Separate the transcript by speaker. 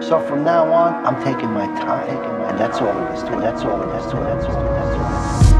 Speaker 1: So from now on, I'm taking my time, and that's all it is to it. That's all it is to it. That's all it is to it.